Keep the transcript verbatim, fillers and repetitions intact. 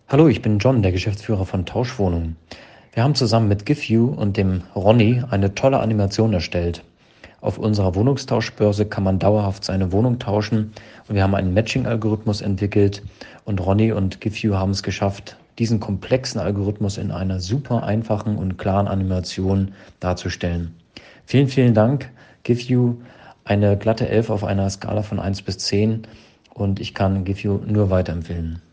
Hallo, ich bin John, der Geschäftsführer von Tauschwohnungen. Wir haben zusammen mit GiveU und dem Ronny eine tolle Animation erstellt. Auf unserer Wohnungstauschbörse kann man dauerhaft seine Wohnung tauschen und wir haben einen Matching-Algorithmus entwickelt und Ronny und GiveU haben es geschafft, diesen komplexen Algorithmus in einer super einfachen und klaren Animation darzustellen. Vielen, vielen Dank, GiveU, eine glatte elf auf einer Skala von eins bis zehn und ich kann GiveU nur weiterempfehlen.